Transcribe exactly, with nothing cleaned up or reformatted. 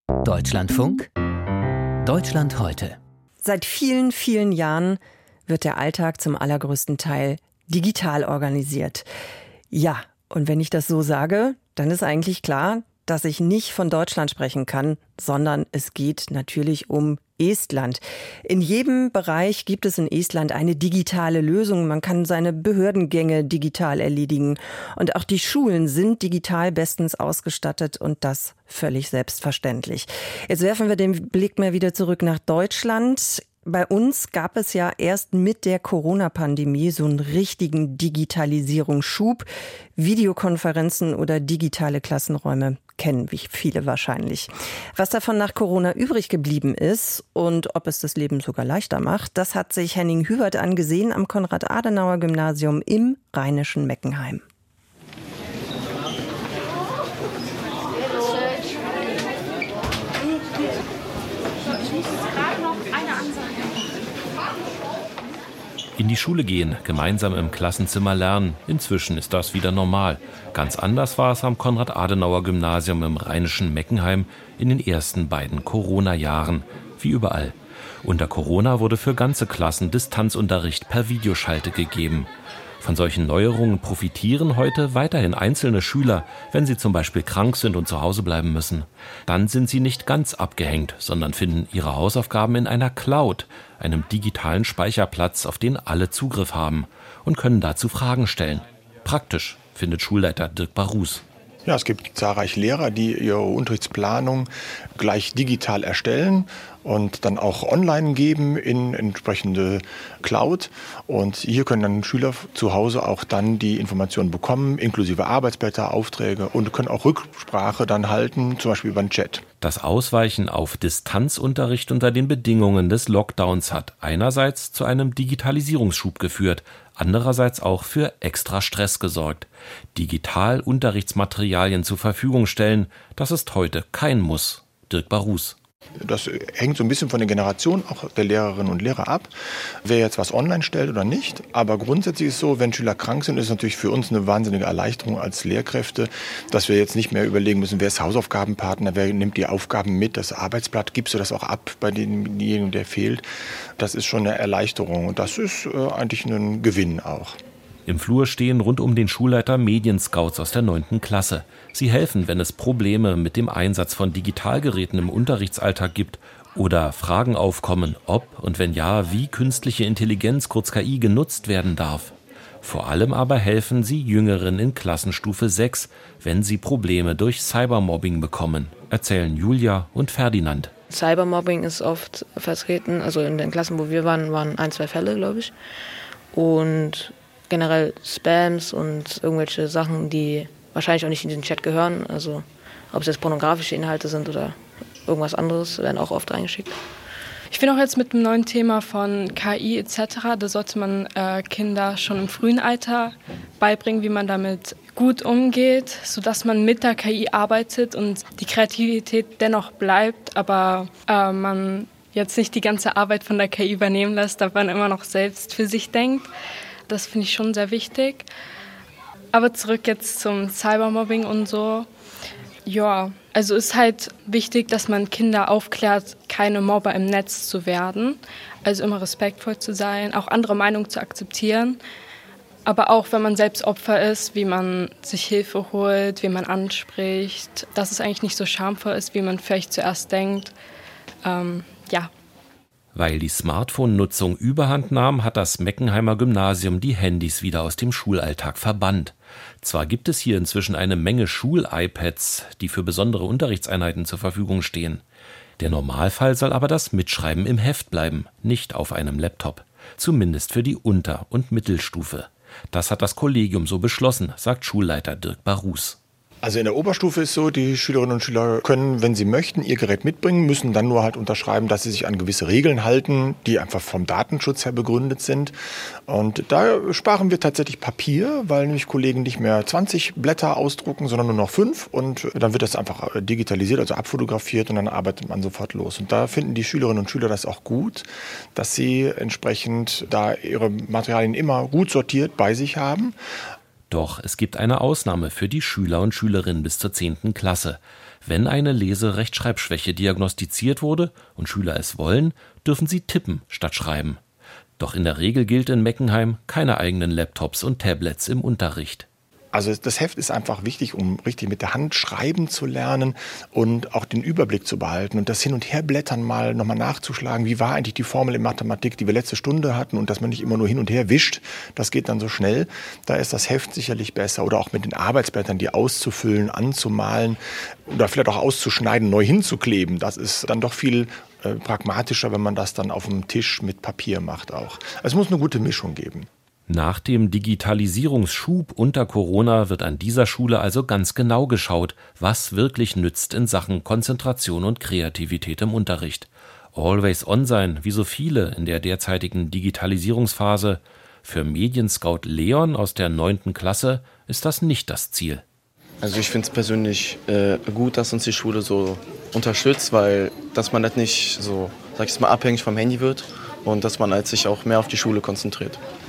Deutschlandfunk, Deutschland heute. Seit vielen, vielen Jahren wird der Alltag zum allergrößten Teil digital organisiert. Ja, und wenn ich das so sage, dann ist eigentlich klar, dass ich nicht von Deutschland sprechen kann, sondern es geht natürlich um Estland. In jedem Bereich gibt es in Estland eine digitale Lösung. Man kann seine Behördengänge digital erledigen. Und auch die Schulen sind digital bestens ausgestattet und das völlig selbstverständlich. Jetzt werfen wir den Blick mal wieder zurück nach Deutschland. Bei uns gab es ja erst mit der Corona-Pandemie so einen richtigen Digitalisierungsschub. Videokonferenzen oder digitale Klassenräume kennen wie viele wahrscheinlich. Was davon nach Corona übrig geblieben ist und ob es das Leben sogar leichter macht, das hat sich Henning Hübert angesehen am Konrad-Adenauer-Gymnasium im rheinischen Meckenheim. In die Schule gehen, gemeinsam im Klassenzimmer lernen. Inzwischen ist das wieder normal. Ganz anders war es am Konrad-Adenauer-Gymnasium im rheinischen Meckenheim in den ersten beiden Corona-Jahren. Wie überall. Unter Corona wurde für ganze Klassen Distanzunterricht per Videoschalte gegeben. Von solchen Neuerungen profitieren heute weiterhin einzelne Schüler, wenn sie zum Beispiel krank sind und zu Hause bleiben müssen. Dann sind sie nicht ganz abgehängt, sondern finden ihre Hausaufgaben in einer Cloud, einem digitalen Speicherplatz, auf den alle Zugriff haben und können dazu Fragen stellen. Praktisch, findet Schulleiter Dirk Barus. Ja, es gibt zahlreiche Lehrer, die ihre Unterrichtsplanung gleich digital erstellen und dann auch online geben in entsprechende Cloud. Und hier können dann Schüler zu Hause auch dann die Informationen bekommen, inklusive Arbeitsblätter, Aufträge und können auch Rücksprache dann halten, zum Beispiel über den Chat. Das Ausweichen auf Distanzunterricht unter den Bedingungen des Lockdowns hat einerseits zu einem Digitalisierungsschub geführt, andererseits auch für extra Stress gesorgt. Digital Unterrichtsmaterialien zur Verfügung stellen, das ist heute kein Muss. Dirk Barus. Das hängt so ein bisschen von der Generation auch der Lehrerinnen und Lehrer ab, wer jetzt was online stellt oder nicht. Aber grundsätzlich ist es so, wenn Schüler krank sind, ist es natürlich für uns eine wahnsinnige Erleichterung als Lehrkräfte, dass wir jetzt nicht mehr überlegen müssen, wer ist Hausaufgabenpartner, wer nimmt die Aufgaben mit, das Arbeitsblatt, gibst du das auch ab bei demjenigen, der fehlt. Das ist schon eine Erleichterung und das ist äh, eigentlich ein Gewinn auch. Im Flur stehen rund um den Schulleiter Medienscouts aus der neunten Klasse. Sie helfen, wenn es Probleme mit dem Einsatz von Digitalgeräten im Unterrichtsalltag gibt oder Fragen aufkommen, ob und wenn ja, wie künstliche Intelligenz, kurz K I, genutzt werden darf. Vor allem aber helfen sie Jüngeren in Klassenstufe sechs, wenn sie Probleme durch Cybermobbing bekommen, erzählen Julia und Ferdinand. Cybermobbing ist oft vertreten, also in den Klassen, wo wir waren, waren ein, zwei Fälle, glaube ich. Und generell Spams und irgendwelche Sachen, die wahrscheinlich auch nicht in den Chat gehören. Also ob es jetzt pornografische Inhalte sind oder irgendwas anderes, werden auch oft reingeschickt. Ich finde auch jetzt mit dem neuen Thema von K I et cetera, da sollte man äh, Kinder schon im frühen Alter beibringen, wie man damit gut umgeht, sodass man mit der K I arbeitet und die Kreativität dennoch bleibt, aber äh, man jetzt nicht die ganze Arbeit von der K I übernehmen lässt, aber man immer noch selbst für sich denkt. Das finde ich schon sehr wichtig. Aber zurück jetzt zum Cybermobbing und so. Ja, also ist halt wichtig, dass man Kinder aufklärt, keine Mobber im Netz zu werden. Also immer respektvoll zu sein, auch andere Meinungen zu akzeptieren. Aber auch, wenn man selbst Opfer ist, wie man sich Hilfe holt, wie man anspricht. Dass es eigentlich nicht so schamvoll ist, wie man vielleicht zuerst denkt. Ähm, ja. Weil die Smartphone-Nutzung überhand nahm, hat das Meckenheimer Gymnasium die Handys wieder aus dem Schulalltag verbannt. Zwar gibt es hier inzwischen eine Menge Schul-iPads, die für besondere Unterrichtseinheiten zur Verfügung stehen. Der Normalfall soll aber das Mitschreiben im Heft bleiben, nicht auf einem Laptop. Zumindest für die Unter- und Mittelstufe. Das hat das Kollegium so beschlossen, sagt Schulleiter Dirk Barus. Also in der Oberstufe ist so, die Schülerinnen und Schüler können, wenn sie möchten, ihr Gerät mitbringen, müssen dann nur halt unterschreiben, dass sie sich an gewisse Regeln halten, die einfach vom Datenschutz her begründet sind. Und da sparen wir tatsächlich Papier, weil nämlich Kollegen nicht mehr zwanzig Blätter ausdrucken, sondern nur noch fünf. Und dann wird das einfach digitalisiert, also abfotografiert und dann arbeitet man sofort los. Und da finden die Schülerinnen und Schüler das auch gut, dass sie entsprechend da ihre Materialien immer gut sortiert bei sich haben. Doch es gibt eine Ausnahme für die Schüler und Schülerinnen bis zur zehnten Klasse. Wenn eine Lese-Rechtschreibschwäche diagnostiziert wurde und Schüler es wollen, dürfen sie tippen statt schreiben. Doch in der Regel gilt in Meckenheim keine eigenen Laptops und Tablets im Unterricht. Also das Heft ist einfach wichtig, um richtig mit der Hand schreiben zu lernen und auch den Überblick zu behalten und das Hin- und Herblättern mal nochmal nachzuschlagen. Wie war eigentlich die Formel in Mathematik, die wir letzte Stunde hatten, und dass man nicht immer nur hin und her wischt, das geht dann so schnell. Da ist das Heft sicherlich besser, oder auch mit den Arbeitsblättern, die auszufüllen, anzumalen oder vielleicht auch auszuschneiden, neu hinzukleben. Das ist dann doch viel äh, pragmatischer, wenn man das dann auf dem Tisch mit Papier macht auch. Also es muss eine gute Mischung geben. Nach dem Digitalisierungsschub unter Corona wird an dieser Schule also ganz genau geschaut, was wirklich nützt in Sachen Konzentration und Kreativität im Unterricht. Always on sein, wie so viele in der derzeitigen Digitalisierungsphase. Für Medienscout Leon aus der neunten Klasse ist das nicht das Ziel. Also ich finde es persönlich äh, gut, dass uns die Schule so unterstützt, weil dass man nicht so, sag ich mal, abhängig vom Handy wird und dass man halt sich auch mehr auf die Schule konzentriert.